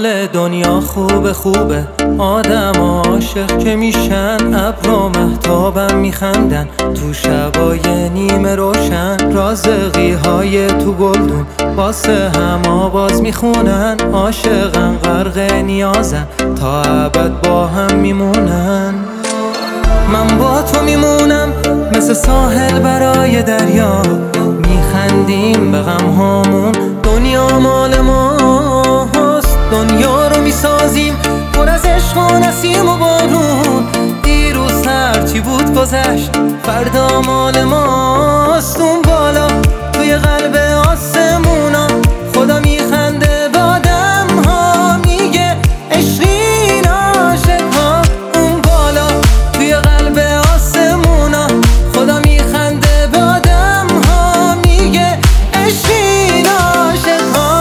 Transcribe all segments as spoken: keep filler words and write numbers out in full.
حال دنیا خوبه خوبه، آدم عاشق که میشن، ابر و مهتابم میخندن تو شبای نیمه روشن، رازقی های تو گلدون واسه هم آواز میخونن، عاشقن غرق نیازن تا ابد با هم میمونن. من با تو میمونم مثل ساحل برای دریا، میخندیم به غم هامون، دنیا مال ماست. دنیا رو میسازیم پر از عشق و نسیم و بارون، دیروز هرچی بود گذشت، فردا مال ماست. اون بالا توی قلب آسمونا خدا میخنده به آدم ها، میگه عشقین عاشق ها. اون بالا توی قلب آسمونا خدا میخنده به آدم ها، میگه عشقین عاشق ها.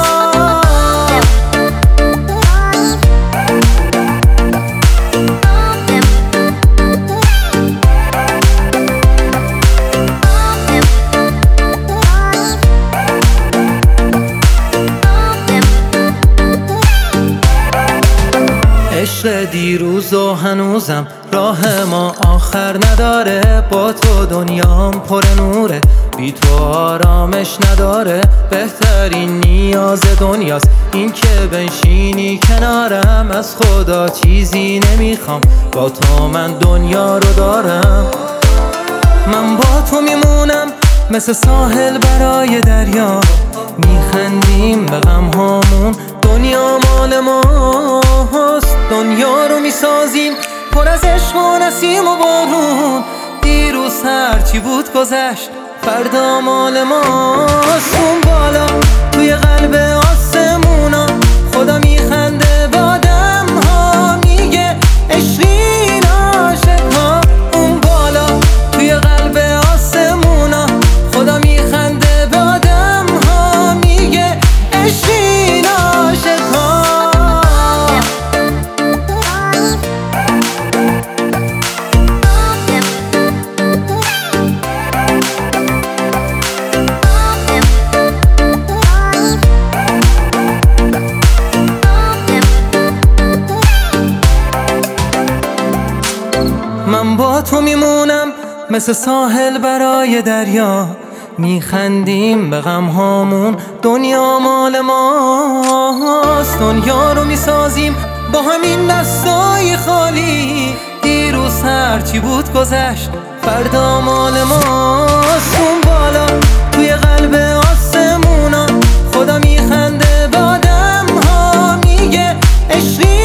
عشق دیروز و هنوزم راه ما آخر نداره، با تو دنیام پر نوره، بی تو آرامش نداره. بهترین نیاز دنیاست این که بنشینی کنارم، از خدا چیزی نمیخوام، با تو من دنیا رو دارم. من با تو میمونم مثل ساحل برای دریا، میخندیم به غم هامون، دنیا مال ماست. دنیا رو میسازیم پر از عشق و نسیم و بارون، دیروز هرچی بود گذشت، فردا مال ماست. اون بالا توی قلب آسمونا خدا میخنده به آدم ها، میگه عشقین عاشق ها. اون بالا توی قلب آسمونا خدا میخنده به آدم ها، میگه عشقین عاشق ها. من با تو میمونم مثل ساحل برای دریا، میخندیم به غم هامون، دنیا مال ماست. دنیا رو میسازیم با همین دستای خالی، دیروز هرچی بود گذشت، فردا مال ماست. اون بالا توی قلب آسمونا خدا میخنده به آدم ها، میگه عشقی